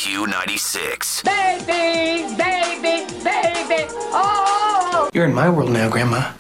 Q96. Baby, baby, baby, oh! You're in my world now, Grandma.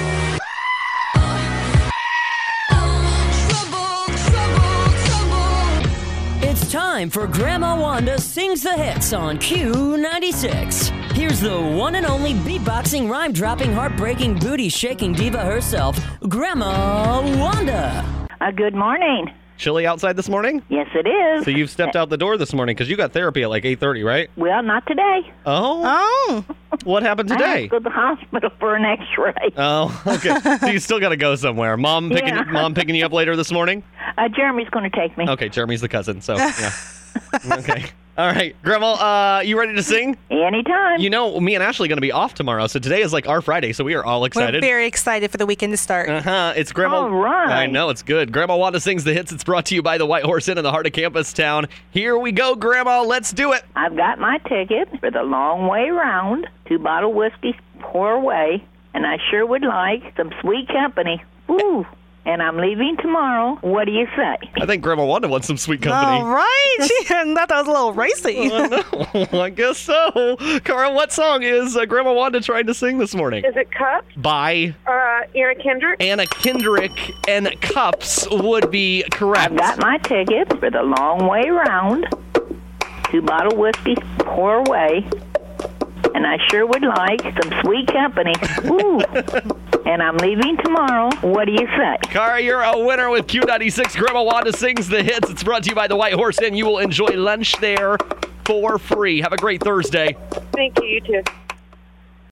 It's time for Grandma Wanda Sings the Hits on Q96. Here's the one and only beatboxing, rhyme-dropping, heartbreaking, booty-shaking diva herself, Grandma Wanda. Good morning. Chilly outside this morning? Yes, it is. So you've stepped out the door this morning because you got therapy at like 8:30, right? Well, not today. Oh. What happened I have today? to go to the hospital for an X-ray. Oh, okay. So you still got to go somewhere. Mom picking you up later this morning? Jeremy's going to take me. Okay, Jeremy's the cousin, so yeah. Okay. All right. Grandma, you ready to sing? Anytime. You know, me and Ashley are going to be off tomorrow, so today is like our Friday, so we are all excited. We're very excited for the weekend to start. It's Grandma. All right. I know, it's good. Grandma Wanda Sings the Hits. It's brought to you by the White Horse Inn in the heart of Campus Town. Here we go, Grandma. Let's do it. I've got my ticket for the long way round. 2-bottle whiskey, pour away. And I sure would like some sweet company. Ooh. And I'm leaving tomorrow. What do you say? I think Grandma Wanda wants some sweet company. All right. I thought that was a little racy. Oh, no. I guess so. Cara, what song is Grandma Wanda trying to sing this morning? Is it Cups? By Anna Kendrick? Anna Kendrick, and Cups would be correct. I've got my ticket for the long way round. 2-bottle whiskey, pour away. And I sure would like some sweet company. Ooh. And I'm leaving tomorrow. What do you say? Cara, you're a winner with Q96. Grandma Wanda Sings the Hits. It's brought to you by the White Horse Inn. You will enjoy lunch there for free. Have a great Thursday. Thank you, you too.